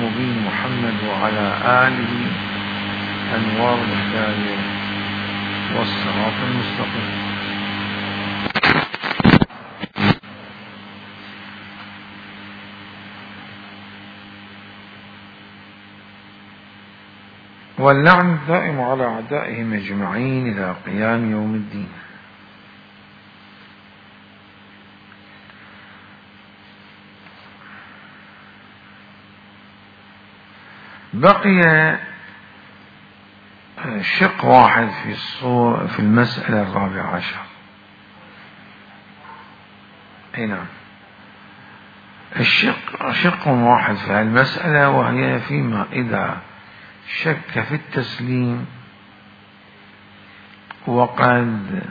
المبين محمد وعلى آله أنوار الهداية والصراط المستقيم. واللعن الدائم على أعدائهم أجمعين إلى قيام يوم الدين. بقي شق واحد في المسألة 14. أي نعم، شق واحد في المسألة، وهي فيما إذا شك في التسليم وقد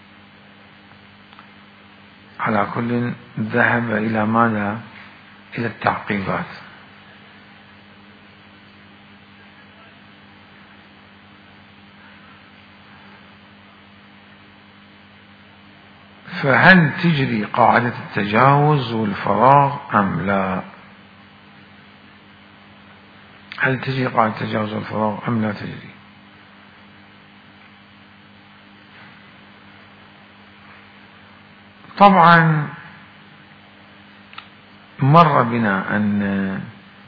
على كل ذهب إلى ماذا؟ إلى التعقيبات. فهل تجري قاعدة التجاوز والفراغ أم لا؟ هل تجري قاعدة التجاوز والفراغ أم لا تجري؟ طبعا مر بنا أن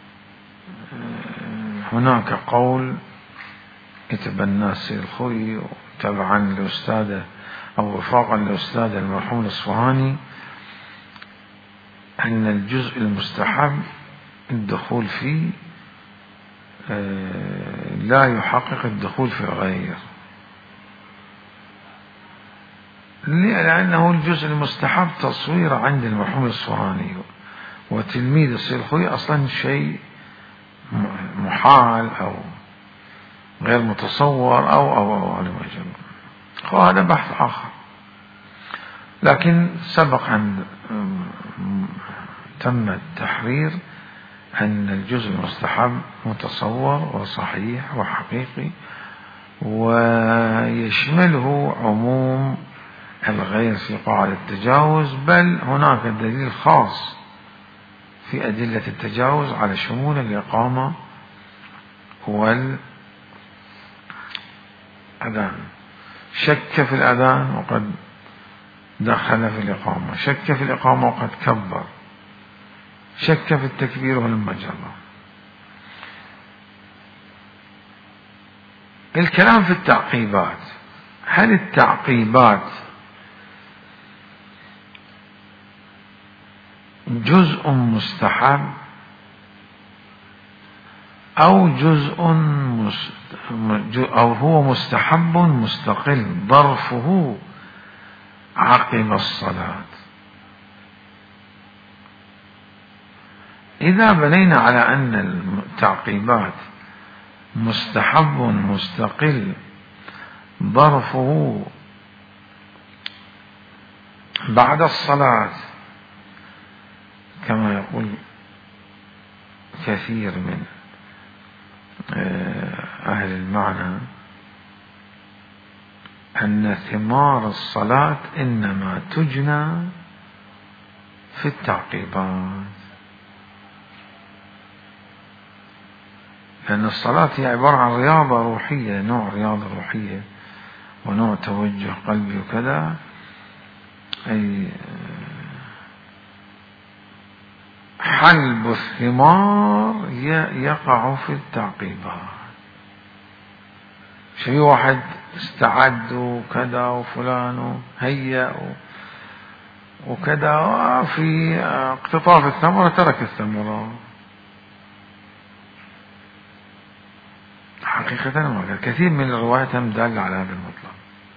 هناك قول يتبناه السيد الخوئي تبعا لأستاذه أو وفاقا لأستاذ المرحوم الأصفهاني أن الجزء المستحب الدخول فيه لا يحقق الدخول في الغير، لأنه الجزء المستحب تصوير عند المرحوم الأصفهاني وتلميذ السيد الخوئي أصلا شيء محال أو غير متصور أو على ما يجب، وهذا بحث آخر. لكن سبق أن تم التحرير أن الجزء المستحب متصور وصحيح وحقيقي، ويشمله عموم الغير في قاعدة التجاوز، بل هناك دليل خاص في أدلة التجاوز على شمول الإقامة والأذان. شك في الأذان وقد دخل في الإقامة، شك في الإقامة وقد كبر، شك في التكبير ولما جرى. الكلام في التعقيبات، هل التعقيبات جزء مستحب أو أو هو مستحب مستقل ظرفه عقب الصلاة؟ إذا بنينا على أن التعقيبات مستحب مستقل ظرفه بعد الصلاة كما يقول كثير من أهل المعنى أن ثمار الصلاة إنما تجنى في التعقيبات، لأن الصلاة هي عبارة عن رياضة روحية، نوع رياضة روحية ونوع توجه قلبي وكذا، أي حلب الثمار يقع في التعقيبات. شيء واحد استعد وكذا وفلان هيأ وكذا، وفي اقتطاف الثمرة ترك الثمرة. حقيقة كثير من الروايات دالة على هذا المطلب،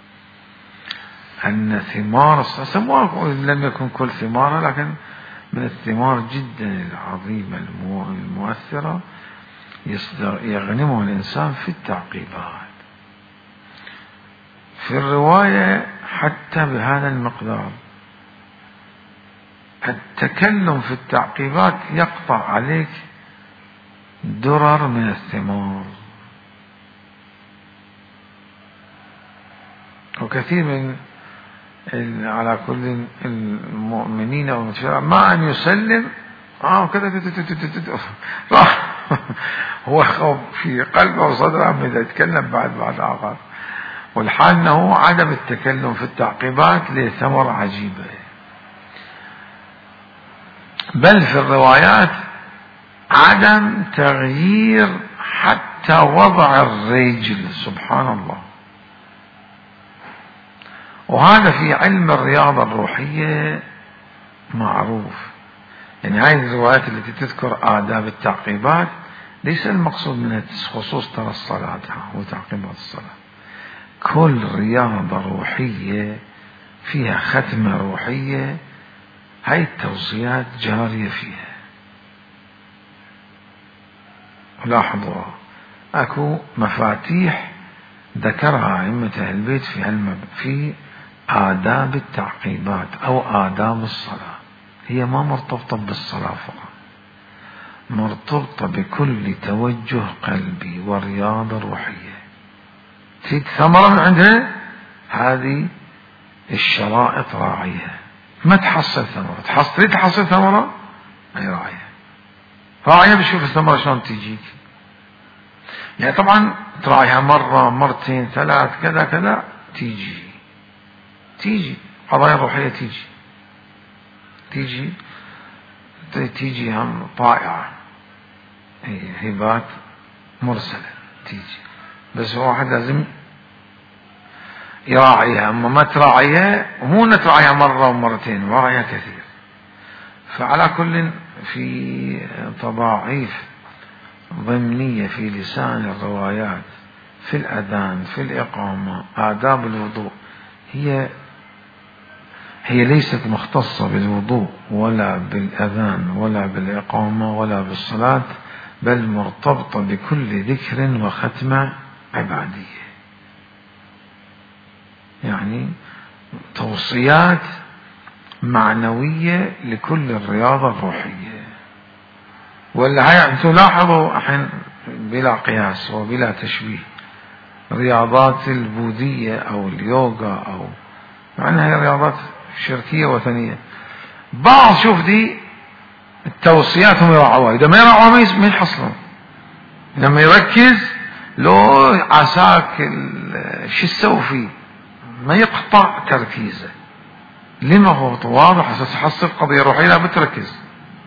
أن ثمار سموها لم يكن كل ثمار، لكن من الثمار جدا العظيمة المؤثرة يغنمها الإنسان في التعقيبات. في الرواية حتى بهذا المقدار التكلم في التعقيبات يقطع عليك درر من الثمار. وكثير من على كل المؤمنين والمتشرع ما أن يسلم كذا راح هو في قلبه وصدره بدأ يتكلم بعد آخر، والحال أنه عدم التكلم في التعقيبات له ثمرة عجيبة. بل في الروايات عدم تغيير حتى وضع الرجل، سبحان الله. وهذا في علم الرياضة الروحية معروف. يعني هذه الروايات التي تذكر آداب التعقيبات ليس المقصود منها خصوص ترى الصلاة وتعقيبات الصلاة. كل رياضة روحية فيها ختمة روحية هاي التوصيات جارية فيها. لاحظوا اكو مفاتيح ذكرها أئمة أهل البيت في آداب التعقيبات أو آداب الصلاة. هي ما مرتبطة بالصلاة فقط، مرتبطة بكل توجه قلبي ورياضة روحية. تريد ثمرة من عندها، هذه الشرائط راعيها. ما تحصل ثمرة، تريد تحصل ثمرة، أي راعيها بشوف الثمرة شلون تجيك. يعني طبعا تراعيها مرة مرتين ثلاث كذا كذا تيجي قضايا روحية تيجي هم طائعة، هبات مرسلة تيجي، بس هو واحد لازم يراعيها. أما ما تراعيها، ومو تراعيها مرة ومرتين، راعيها كثير. فعلى كل في تضاعيف ضمنية في لسان الروايات في الأذان في الإقامة. آداب الوضوء هي ليست مختصة بالوضوء ولا بالأذان ولا بالإقامة ولا بالصلاة، بل مرتبطة بكل ذكر وختمة عبادية. يعني توصيات معنوية لكل الرياضة الروحية. ولا هاي تلاحظوا الحين بلا قياس وبلا تشبيه رياضات البوذية أو اليوغا أو معناها هي رياضات شركية وثنية، بعض شوف دي التوصيات هم يراعوها، إذا ما يراعوها ما يحصلون. لما يركز لو عساك شو تسوي فيه، ما يقطع تركيزه. لما هو واضح أساس حصل قضية روحية لا بتركز.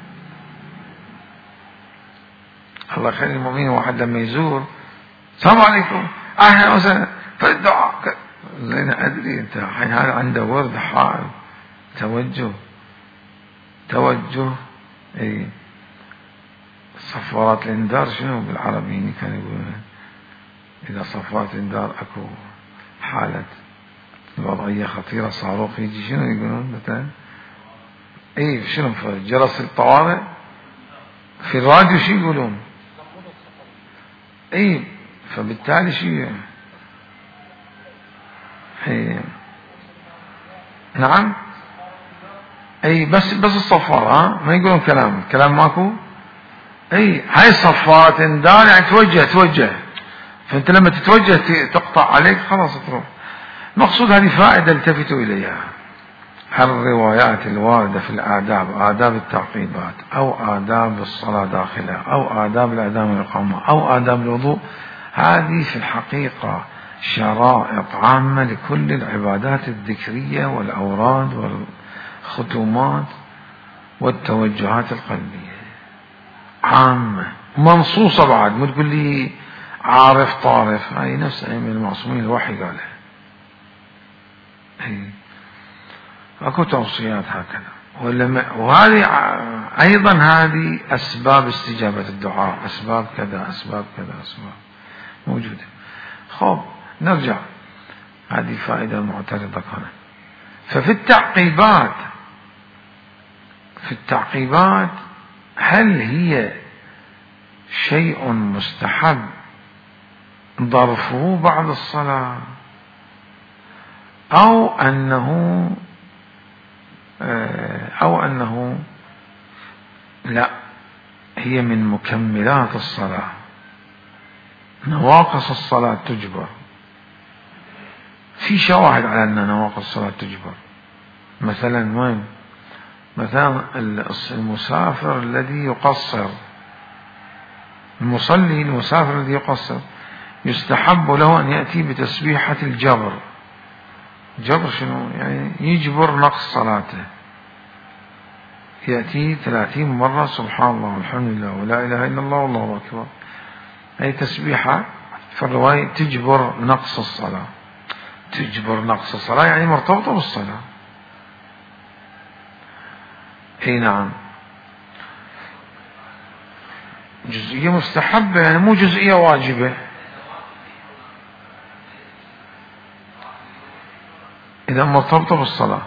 الله خير المؤمنين، واحد لما يزور السلام عليكم أهلا وسهلا فالدعاء لأن أدري أنت الحين هذا عنده ورد حائل توجه أي صفارات الإنذار. شنو بالعربي كانوا يقولون إذا صفارات الإنذار أكو حالة الوضعية خطيرة صاروخ يجي، شنو يقولون مثلا؟ اي شنو في جرس الطوارئ في الراديو شو يقولون؟ اي فبالتالي شو نعم اي بس الصفارة ما يقولون كلام ماكو. اي هاي الصفارات انذار يعني توجه، فانت لما تتوجه تقطع عليك خلاص تروح. مقصود هذه فائدة التفتوا إليها. الروايات الواردة في الآداب، آداب التعقيبات أو آداب الصلاة داخلة أو آداب الأذان والإقامة أو آداب الوضوء، هذه في الحقيقة شرائط عامة لكل العبادات الذكرية والأوراد والختومات والتوجهات القلبية، عامة منصوصة بعد. ما تقول لي عارف طارف، هاي نفس أئمة المعصومين الوحي قالها. اكو توصيات هكذا. وهذه ايضا هذه اسباب استجابة الدعاء، اسباب كذا اسباب موجودة. خب نرجع، هذه فائدة معترضة كانت. ففي التعقيبات هل هي شيء مستحب ضرفه بعد الصلاة أو أنه لا، هي من مكملات الصلاة، نواقص الصلاة تجبر. في شواهد على أن نواقص الصلاة تجبر. مثلا المسافر الذي يقصر المصلي المسافر الذي يقصر يستحب له أن يأتي بتسبيحة الجبر. جبر شنو؟ يعني يجبر نقص صلاته، يأتي 30 مرة سبحان الله والحمد لله ولا إله إلا الله والله أكبر، أي تسبيحة في الرواية تجبر نقص الصلاة. تجبر نقص الصلاة يعني مرتبطة بالصلاة. اي نعم، جزئية مستحبة يعني مو جزئية واجبة. إذا مرتبطة بالصلاة.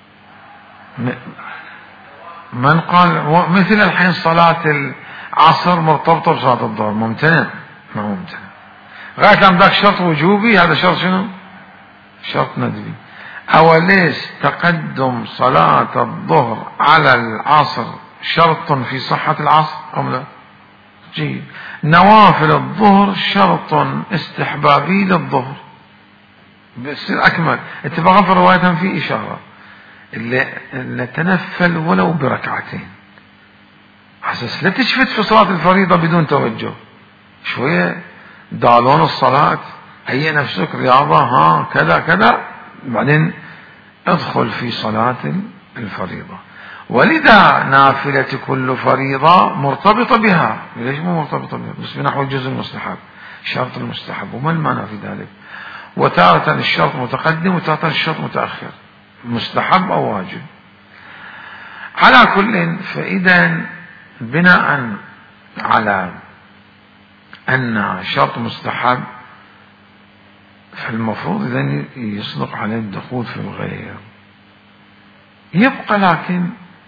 من قال مثل الحين صلاة العصر مرتبطة بصلاة الظهر؟ ممتنع، ما ممتنع. غاية لما ذاك شرط وجوبي، هذا شرط شنو؟ شرط ندبي. أوليس تقدم صلاة الظهر على العصر شرط في صحة العصر أم لا؟ جيد. نوافل الظهر شرط استحبابي للظهر بصير أكمل. اتفاقا في الرواية في إشارة اللي تنفل ولو بركعتين، حسس لا تشفت في صلاة الفريضة بدون توجه، شوية دالون الصلاة، هي نفسك رياضة، ها كذا كذا، بعدين ادخل في صلاة الفريضة. ولذا نافلة كل فريضة مرتبطة بها. ليش مو مرتبطة بها؟ بس بنحو الجزء المستحب، شرط المستحب، وما المعنى في ذلك؟ وتارة الشرط متقدم وتارة الشرط متأخر، مستحب أو واجب. على كل، فإذا بناء على أن شرط مستحب فالمفروض إذن يصدق عليه الدخول في الغير. يبقى لكن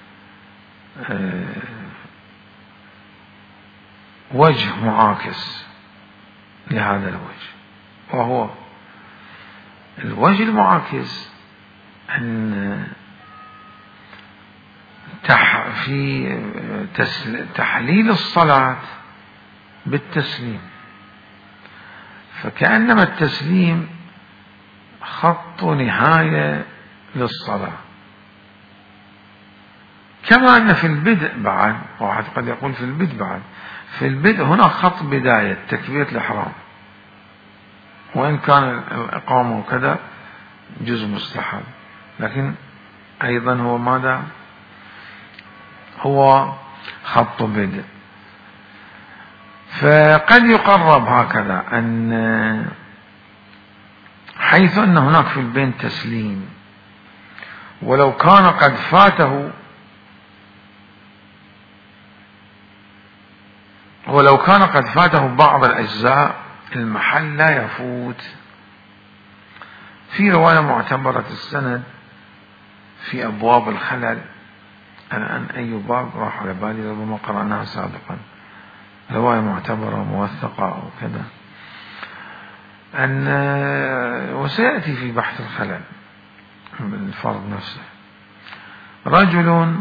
وجه معاكس لهذا الوجه، وهو الوجه المعاكس أن في تحليل الصلاة بالتسليم، فكأنما التسليم خط نهاية للصلاة. كما أن في البدء بعد، واحد قد يقول في البدء بعد، في البدء هنا خط بداية تكبيرة الإحرام، وإن كان الإقامة وكذا جزء مستحب، لكن أيضا هو ماذا؟ هو خط بدء. فقد يقرب هكذا أن حيث أن هناك في البين تسليم، ولو كان قد فاته بعض الأجزاء المحل لا يفوت. في رواية معتبرة السند في أبواب الخلل، أنا أن أي باب راح على بالي، ربما قرأناها سابقا، رواية معتبرة موثقة أو كذا، أن وسيأتي في بحث الخلل من الفرد نفسه، رجل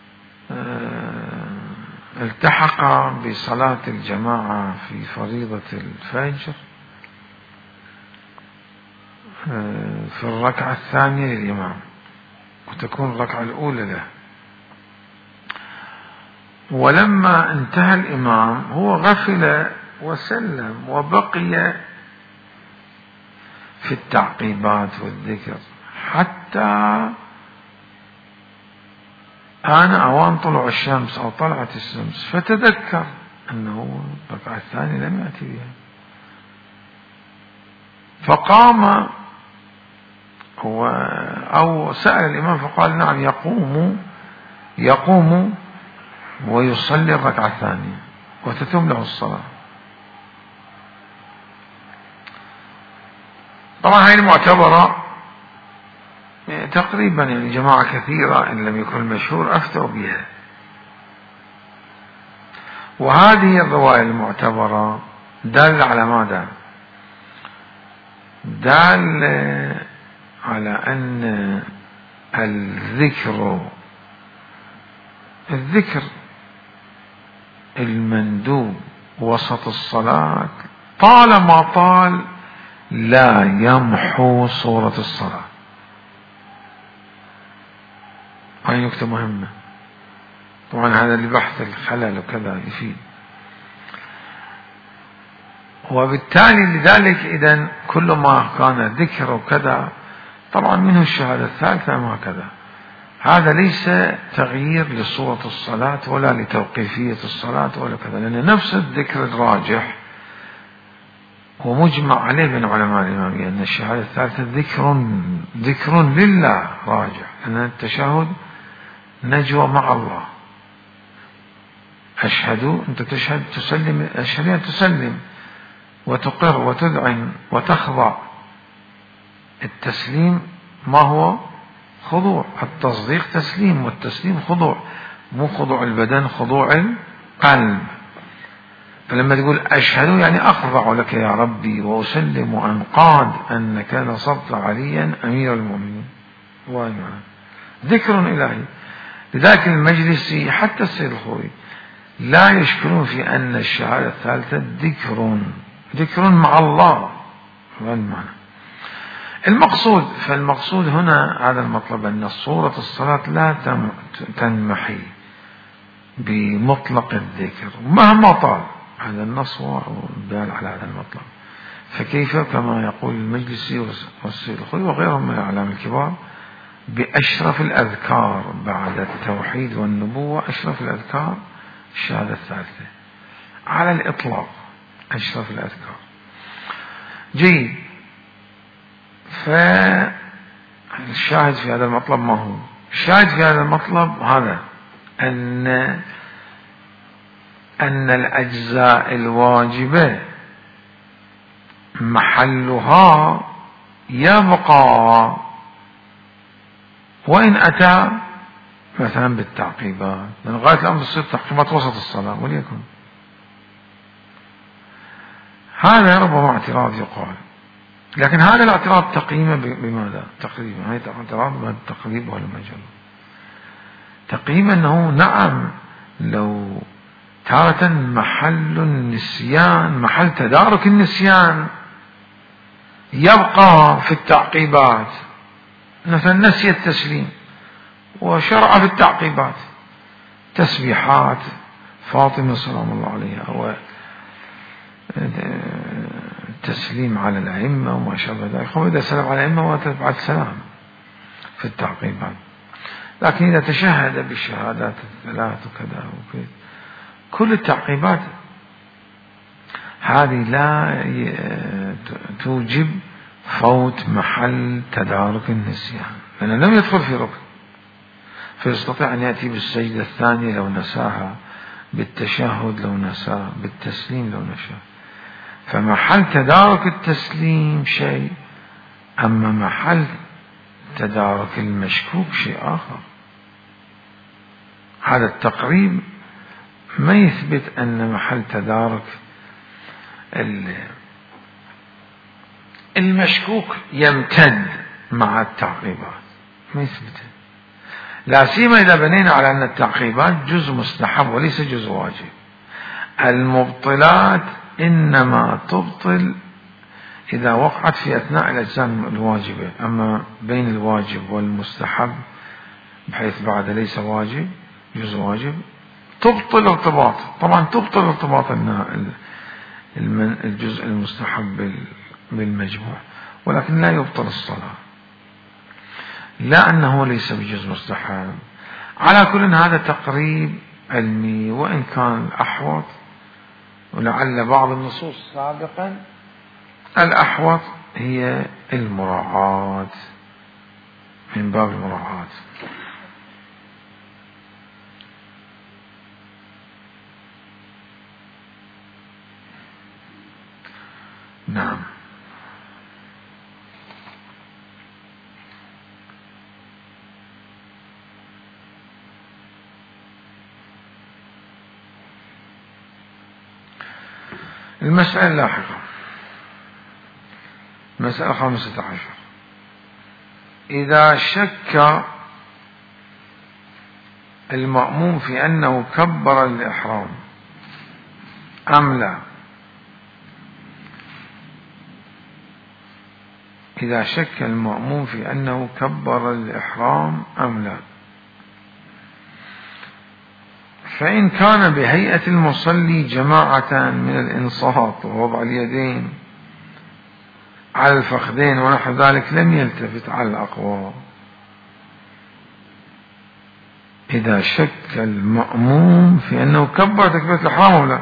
التحق بصلاة الجماعة في فريضة الفجر في الركعة الثانية للإمام، وتكون الركعة الأولى له، ولما انتهى الإمام هو غفل وسلم وبقي في التعقيبات والذكر حتى آن أوان طلوع الشمس أو طلعت الشمس، فتذكر أنه الركعة الثانية لم يأتي بها، فقام أو سأل الإمام فقال نعم، يقوم ويصلي الركعة الثانية وتتم له الصلاة. طبعا هذه المعتبرة تقريبا يعني جماعة كثيرة إن لم يكن المشهور أفتوا بها، وهذه الرواية المعتبرة دال على ماذا؟ دال على أن الذكر المندوب وسط الصلاة طالما طال لا يمحو صورة الصلاة. هاي نكتة مهمة، طبعا هذا لبحث الخلل وكذا يفيد. وبالتالي لذلك إذن كل ما كان ذكر وكذا طبعا منه الشهادة الثالثة ما كذا، هذا ليس تغيير لصورة الصلاة ولا لتوقيفية الصلاة ولا كذا، لأن نفس الذكر الراجح ومجمع عليه بين علماء الإمامية أن الشهادة الثالثة ذكر لله راجح، أن التشهد نجوى مع الله. أشهد أنت تشهد تسلم، أشهد أن تسلم وتقر وتذعن وتخضع. التسليم ما هو؟ خضوع. التصديق تسليم، والتسليم خضوع، مو خضوع البدن، خضوع القلب. فلما تقول أشهد يعني أخضع لك يا ربي وأسلم وأنقاد أنك نصبت عليا أمير المؤمنين. ذكر إلهي. لذلك المجلسي حتى السيد الخوي لا يشكلون في أن الشهادة الثالثة ذكر مع الله. هذا المعنى المقصود. فالمقصود هنا هذا المطلب، أن صورة الصلاة لا تنمحي بمطلق الذكر مهما طال. هذا النص والبيان على هذا المطلب. فكيف كما يقول المجلسي والسيد الخوي وغيرهم من الأعلام الكبار بأشرف الأذكار بعد التوحيد والنبوة، أشرف الأذكار الشهادة الثالثة على الإطلاق، أشرف الأذكار. جيد. فالشاهد في هذا المطلب ما هو؟ الشاهد في هذا المطلب هذا أن الأجزاء الواجبة محلها يبقى وإن أتى مثلا بالتعقيبات، من غاية الأمر تصير تعقيبات وسط الصلاة وليكن. هذا ربما اعتراض يقال، لكن هذا الاعتراض تقييمه بماذا؟ تقريبا هذا اعتراض بالتقريب والمجال. تقييم أنه نعم لو تارة محل النسيان، محل تدارك النسيان يبقى في التعقيبات، مثلا نسي التسليم وشرع في التعقيبات تسبيحات فاطمة سلام الله عليها والتسليم على الأئمة وما شابه ذلك، وإذا سلم على الأئمة وتبعد سلام في التعقيبات. لكن إذا تشهد بالشهادات الثلاث وكذا وكذا كل التعقيبات هذه لا توجب فوت محل تدارك النسيان، لأنه لم يدخل في ركن، فيستطيع أن يأتي بالسجدة الثانية لو نساها، بالتشهد لو نساه، بالتسليم لو نساه. فمحل تدارك التسليم شيء، أما محل تدارك المشكوك شيء آخر. هذا التقريب ما يثبت أن محل تدارك المشكوك يمتد مع التعقيبات، ما يثبت، لا سيما إذا بنينا على أن التعقيبات جزء مستحب وليس جزء واجب. المبطلات إنما تبطل إذا وقعت في أثناء الأجزاء الواجبة، أما بين الواجب والمستحب بحيث بعد ليس واجب جزء واجب تبطل ارتباط. طبعا تبطل ارتباط الجزء المستحب بالمجموع، ولكن لا يبطل الصلاة، لا أنه ليس بجزء مستحب. على كل هذا تقريب علمي، وإن كان الأحوط، ولعل بعض النصوص سابقا الأحوط هي المراعاة، من باب المراعاة. نعم. المسألة اللاحقة، مسألة 15. إذا شك المأموم في أنه كبر الإحرام أم لا، إذا شك المأموم في أنه كبر الإحرام أم لا، فإن كان بهيئة المصلي جماعة من الإنصات ووضع اليدين على الفخذين ونحو ذلك لم يلتفت على الأقوال. إذا شك المأموم في أنه كبر تكبيرة الإحرام أو لا.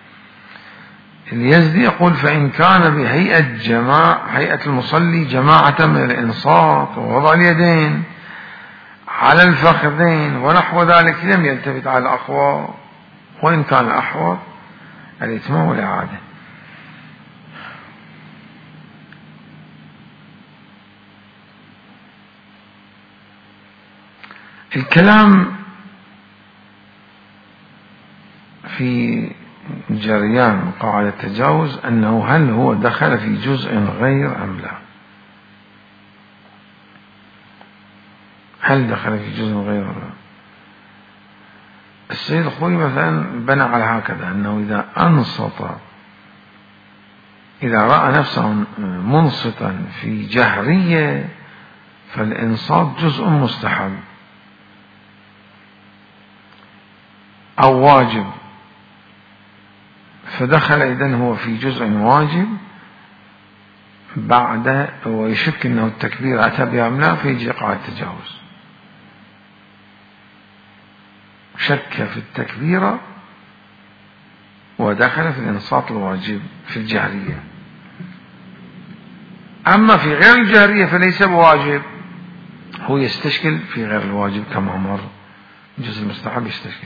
اليزدي يقول فإن كان هيئة المصلي جماعة من الإنصات ووضع اليدين على الفخذين ونحو ذلك لم يلتفت على الأقوال، وإن كان الأحوط الإتمام والإعادة. الكلام في جريان قاعدة التجاوز أنه هل هو دخل في جزء غير أم لا؟ هل دخل في جزء غير أم لا؟ السيد الخوي مثلا بنى على هكذا أنه إذا أنصت، إذا رأى نفسه منصتا في جهرية فالإنصات جزء مستحب أو واجب، فدخل إذن هو في جزء واجب بعد ويشك أنه التكبير أتى بها أم لا، فيجي قاعدة التجاوز. شك في التكبيرة ودخل في الإنصات الواجب في الجهرية. أما في غير الجهرية فليس بواجب، هو يستشكل في غير الواجب كما مر، جزء المستحب يستشكل.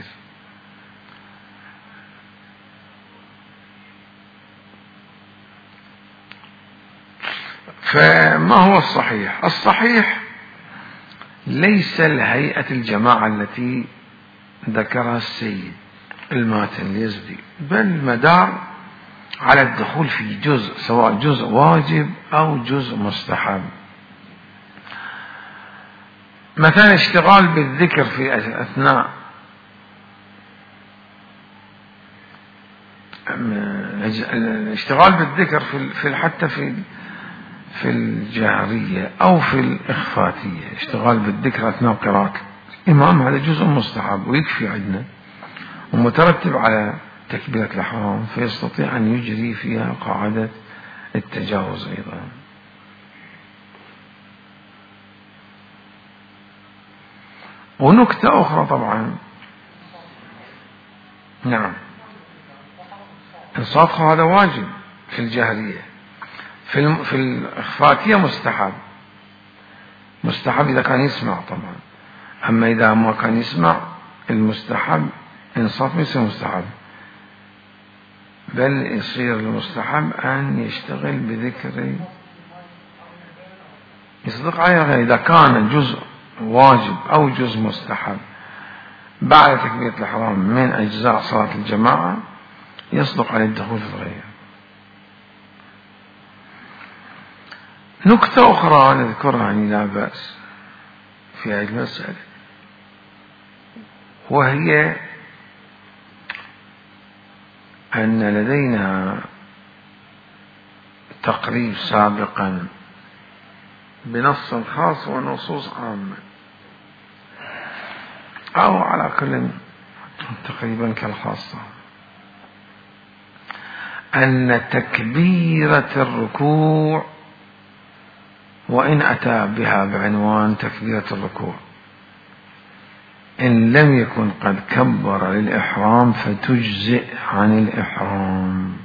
فما هو الصحيح؟ الصحيح ليس الهيئة الجماعة التي ذكرها السيد الماتن اليزدي، بل مدار على الدخول في جزء، سواء جزء واجب أو جزء مستحب. مثلا اشتغال بالذكر في أثناء الاشتغال بالذكر حتى في الجهرية أو في الإخفاتية، اشتغال بالذكر أثناء قراءة الإمام، هذا جزء مستحب ويكفي عندنا ومترتب على تكبيرة الإحرام، فيستطيع أن يجري فيها قاعدة التجاوز أيضا. ونكتة أخرى طبعا، نعم، إنصات هذا واجب في الجهرية، في الإخفاتية مستحب إذا كان يسمع طبعا، أما إذا ما كان يسمع المستحب إنصات ليس مستحب، بل يصير المستحب أن يشتغل بذكر يصدق عليه إذا كان جزء واجب أو جزء مستحب بعد تكبيرة الإحرام من أجزاء صلاة الجماعة يصدق عليه الدخول في الغير. نكتة أخرى نذكرها يعني لا بأس في هذه المسألة، وهي أن لدينا تقريب سابقا بنص خاص ونصوص عامة، أو على كل تقريبا كالخاصة، أن تكبيرة الركوع وإن أتى بها بعنوان تكبيرة الركوع إن لم يكن قد كبر للإحرام فتجزئ عن الإحرام.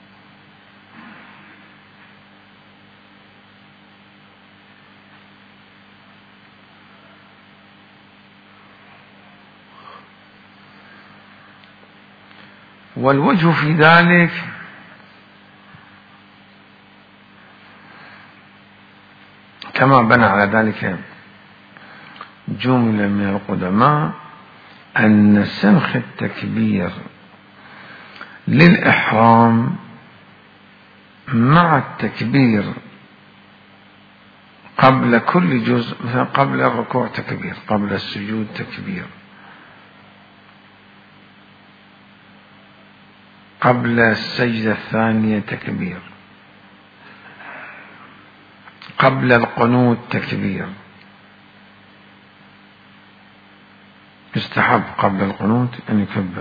والوجه في ذلك كما بنى على ذلك جملة من القدماء أن سنخ التكبير للإحرام مع التكبير قبل كل جزء، مثلا قبل الركوع تكبير، قبل السجود تكبير، قبل السجدة الثانية تكبير، قبل القنوت تكبير، يستحب قبل القنوت أن يكبر.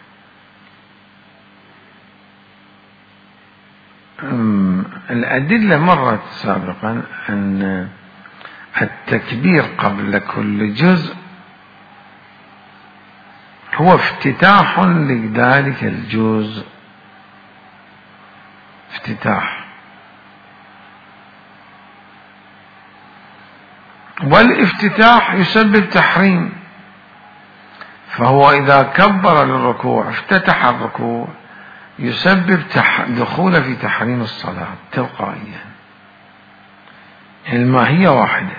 الأدلة مرت سابقا أن التكبير قبل كل جزء هو افتتاح لذلك الجزء، افتتاح، والافتتاح يسبب تحريم. فهو إذا كبر للركوع افتتح الركوع يسبب دخول في تحريم الصلاة تلقائيا. الماهية واحدة.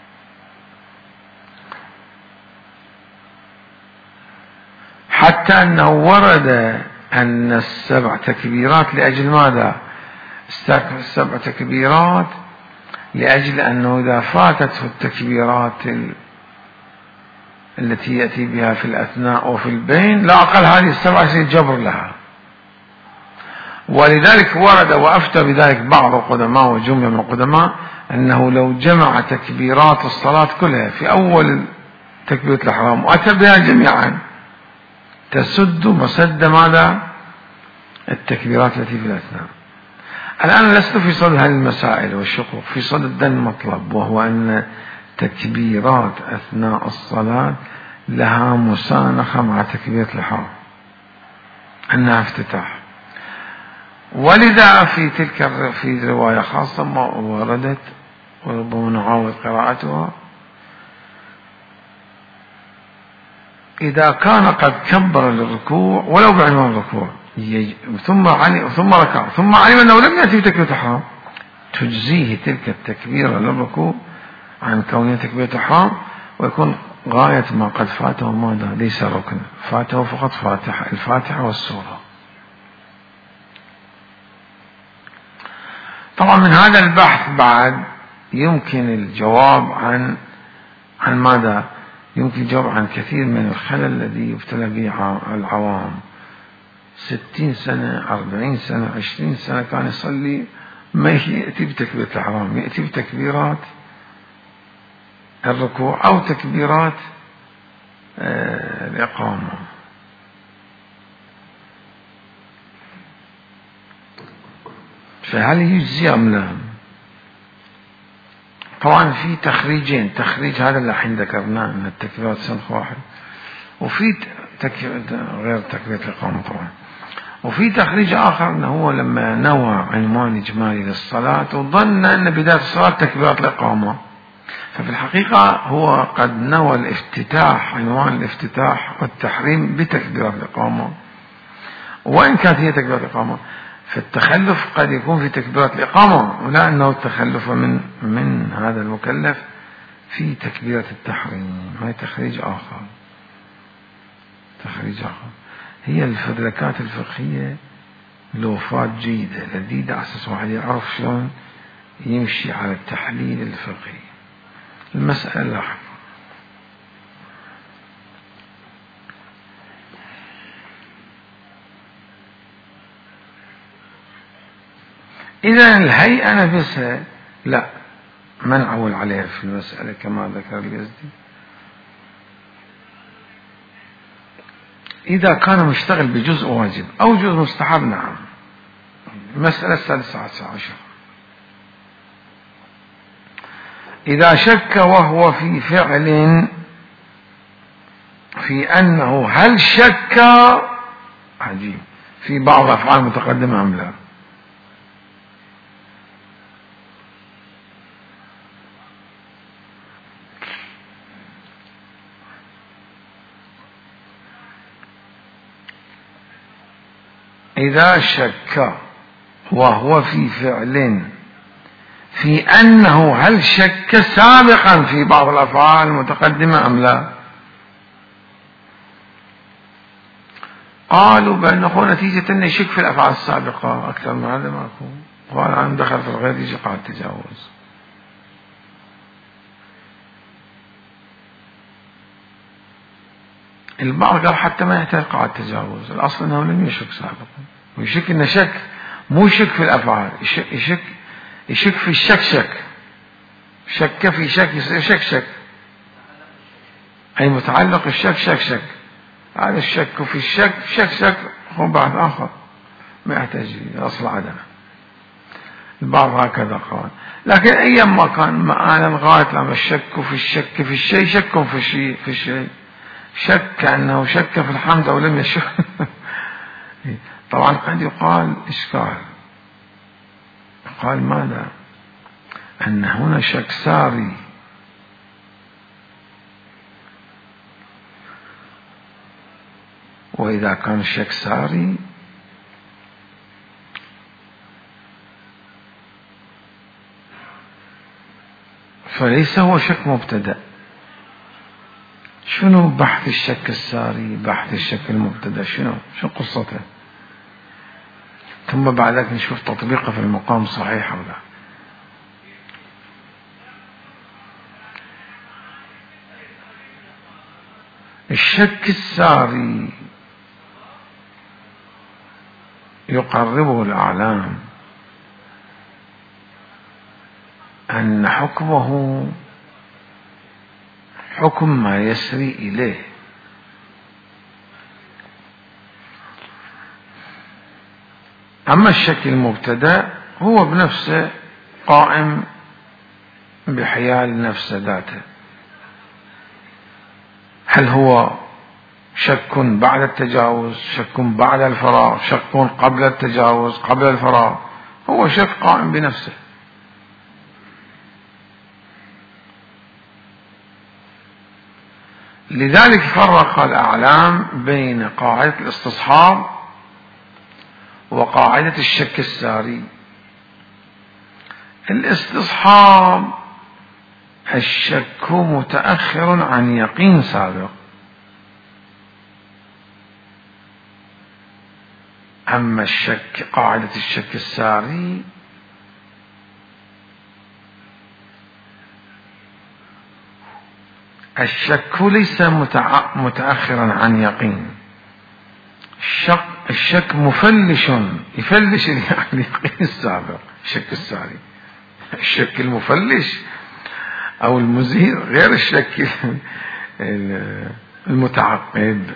حتى أنه ورد أن السبع تكبيرات لأجل ماذا؟ السبع تكبيرات لأجل أنه إذا فاتته التكبيرات التي يأتي بها في الأثناء وفي البين لا أقل هذه السبعة يصير جبر لها. ولذلك ورد وأفتى بذلك بعض القدماء وجملة من القدماء أنه لو جمع تكبيرات الصلاة كلها في أول تكبيرة الإحرام وأتى بها جميعا تسد مسد ماذا؟ التكبيرات التي في الأثناء. الآن لست في صدد هذه المسائل والشقوق، في صدد المطلب، وهو أن تكبيرات أثناء الصلاة لها مسانخة مع تكبيرة الإحرام، أنها افتتاح. ولذا في تلك في رواية خاصة ما وردت وربما نعاود قراءتها: إذا كان قد كبر للركوع ولو بعنوان الركوع ثم ركع ثم علم أنه لم يأتي بتكبيرة إحرام تجزيه تلك التكبيرة للركوع عن كونها تكبيرة إحرام، ويكون غاية ما قد فاته ماذا؟ ليس ركن، فاته فقط الفاتحة والسورة. طبعا من هذا البحث بعد يمكن الجواب عن ماذا؟ يمكن الجواب عن كثير من الخلل الذي يبتلى به العوام. 60 سنة 40 سنة 20 سنة كان يصلي ما يأتي بتكبيرة الإحرام، يأتي بتكبيرات الركوع أو تكبيرات الإقامة. فهل يجزي أم لا؟ طبعا في تخريجين: تخريج هذا اللي الحين ذكرناه من التكبيرات سنخ واحد، وفي غير تكبيرة الإقامة طبعا، وفي تخريج آخر أنه هو لما نوى عنوان إجمالي للصلاة وظن أن بداية الصلاة تكبيرات الإقامة، ففي الحقيقة هو قد نوى الافتتاح، عنوان الافتتاح والتحريم بتكبيرات الإقامة، وإن كانت هي تكبيرات الإقامة فالتخلف قد يكون في تكبيرات الإقامة، ولا أنه التخلف من هذا المكلف في تكبيرة التحريم. هذا تخريج آخر، تخريج آخر. هي الفدركات الفقهية لوفات جيدة لذيذة على أساس واحد يعرف شلون يمشي على التحليل الفقهي. المسألة لاحظ: إذا الهيئة نفسها لا، ما نعول عليها في المسألة كما ذكر اليزدي. إذا كان مشتغل بجزء واجب أو جزء مستحب نعم. المسألة 13. إذا شك وهو في فعل في أنه هل شك عجيب في بعض الأفعال المتقدمة أم لا. إذا شك وهو في فعل في أنه هل شك سابقا في بعض الأفعال المتقدمة أم لا، قالوا بأنه نتيجة أنه يشك في الأفعال السابقة أكثر من هذا ما يكون، قال عن دخل في الغير يجي قاعد التجاوز. البعض قال حتى ما يحتاج قاعد التجاوز، الأصل أنه لم يشك سابقا، ويشك أنه شك مو شك في الأفعال، يشك في الشك، شك في شك يصير شك. أي متعلق الشك شك شك، هذا الشك في الشك شك شك هو بعد آخر ما يحتاج إلى أصل عدم. البعض هكذا قال، لكن أيما كان معانا غاية لما الشك في الشك في الشيء شك في الشيء في الشيء، شك أنه شك في الحمد أو لم يشك. طبعا قد يقال إشكال، قال ماذا؟ أن هنا شك ساري، وإذا كان الشك ساري فليس هو شك مبتدأ. شنو بحث الشك الساري؟ بحث الشك المبتدأ شنو قصته؟ ثم بعد ذلك نشوف تطبيقه في المقام صحيح أو لا. الشك الساري يقربه الأعلام أن حكمه حكم ما يسري إليه، أما الشك المبتدأ هو بنفسه قائم بحيال نفس ذاته. هل هو شك بعد التجاوز، شك بعد الفراغ، شك قبل التجاوز قبل الفراغ؟ هو شك قائم بنفسه. لذلك فرق الأعلام بين قاعدة الاستصحاب وقاعدة الشك الساري. الاستصحاب الشك متأخر عن يقين سابق، أما الشك قاعدة الشك الساري الشك ليس متأخرا عن يقين، الشك مفلش، يفلش اليقين السابق. الشك الساري، الشك المفلش أو المزهر غير الشك المتعقب.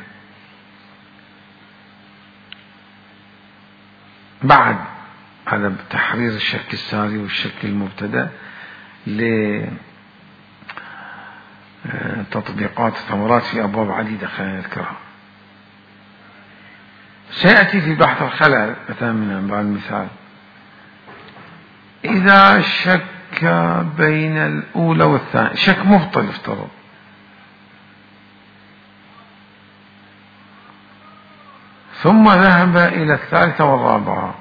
بعد هذا بتحرير الشك الساري والشك المبتدأ لتطبيقات ثمرات في أبواب عديدة خلال الكرام. سيأتي في بحث الخلل مثلا من بعض المثال، إذا شك بين الأولى والثانية، شك مبطل افترض، ثم ذهب إلى الثالثة والرابعة،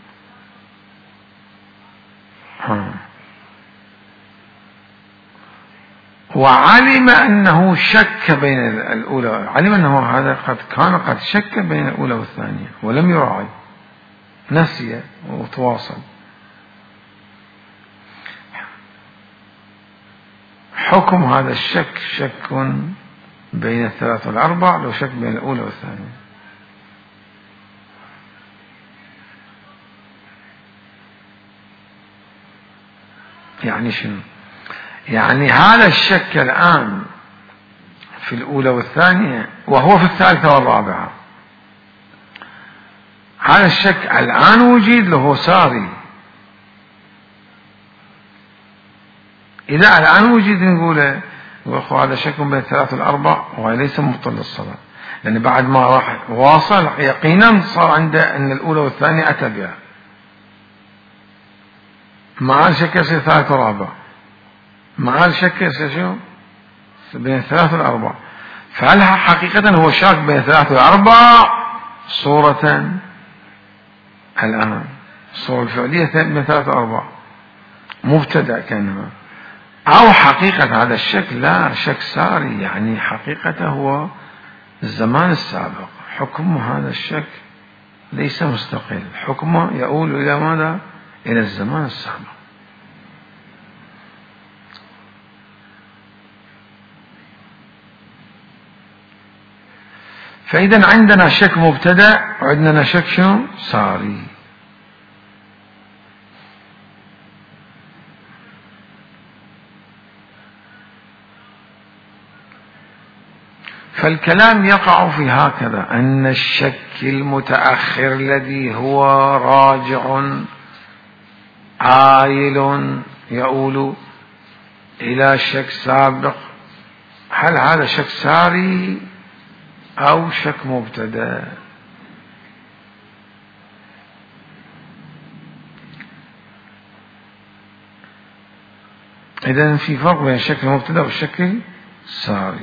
وعلم أنه شك بين الأولى، علم أنه هذا قد شك بين الأولى والثانية ولم يراعي، نسي وتواصل. حكم هذا الشك شك بين الثلاث والأربع لو شك بين الأولى والثانية. يعني شنو؟ يعني هذا الشك الآن في الأولى والثانية وهو في الثالثة والرابعة، هذا الشك الآن وجد له ساري. إذا الآن وجد نقول هذا شك بين الثلاث والأربع وليس مبطل للصلاة، لأن بعد ما راح واصل يقينا صار عنده أن الأولى والثانية أتى بها، مع الشك يصير ثالث ورابع، مع الشك يصير شو بين الثلاث والأربع. فهل حقيقة هو شاك بين الثلاث والأربع صورة الآن، الصورة الفعلية بين الثلاث والأربع مبتدأ كأنما، أو حقيقة هذا الشك لا شك ساري، يعني حقيقته هو الزمان السابق. حكم هذا الشك ليس مستقل، حكمه يؤول إلى ماذا؟ إلى الزمان السابق. فإذا عندنا شك مبتدأ وعندنا شك شنو؟ ساري. فالكلام يقع في هكذا، أن الشك المتأخر الذي هو راجع عائل يؤول إلى شك سابق، هل هذا شك ساري أو شك مبتدأ؟ إذن في فرق بين الشك المبتدأ والشك الساري.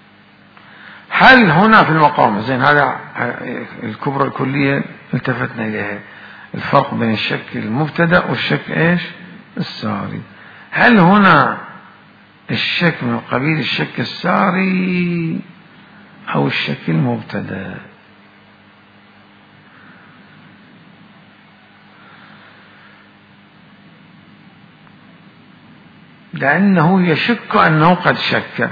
هل هنا في المقام زين هذا الكبرى الكلية التفتنا إليها، الفرق بين الشك المبتدأ والشك إيش الساري. هل هنا الشك من قبيل الشك الساري أو الشك المبتدأ؟ لأنه يشك أنه قد شك،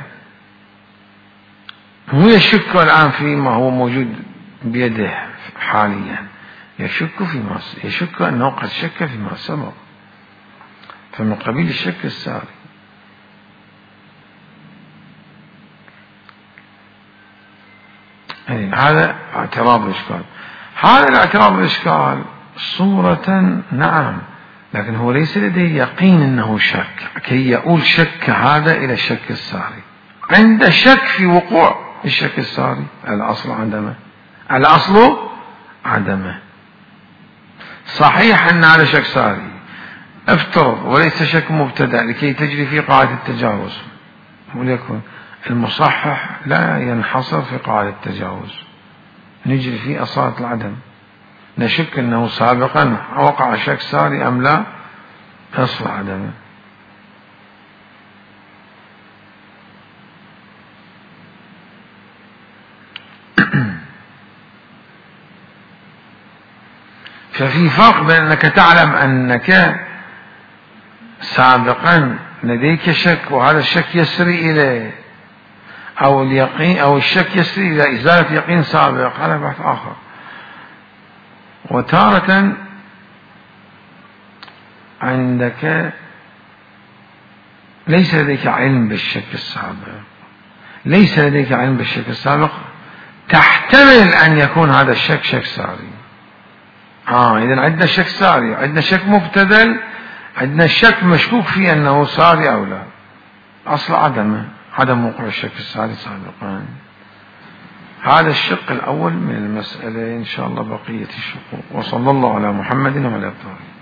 هو يشك الآن فيما هو موجود بيده حاليا، يشك أنه قد شك فيما سبق، فمن قبيل الشك الساري. هذا اعتراض الإشكال. هذا الاعتراض الإشكال صورة نعم، لكن هو ليس لديه يقين أنه شك كي يؤول شك هذا إلى الشك الساري. عند شك في وقوع الشك الساري الأصل عدمه، الأصل عدمه. صحيح أن هذا شك ساري افترض وليس شك مبتدأ لكي تجري في قاعدة التجاوز، وليكن المصحح لا ينحصر في قاعدة التجاوز، نجري في أصالة العدم، نشك أنه سابقا وقع شك ساري أم لا، أصل عدمه. ففي فرق بين أنك تعلم أنك سابقا لديك شك وهذا الشك يسري إليه، أو اليقين أو الشك يسري إلى إزالة يقين سابق، هذا بحث آخر. وتارة عندك ليس لديك علم بالشك السابق، ليس لديك علم بالشك السابق، تحتمل أن يكون هذا الشك شك ساري. إذن عندنا شك ساري، عندنا شك مبتدل، عندنا الشك مشكوك فيه أنه ساري أو لا، أصل عدم وقوع الشك الساري سابقا. هذا الشق الأول من المسألة. إن شاء الله بقية الشقوق. وصلى الله على محمد وعلى آله.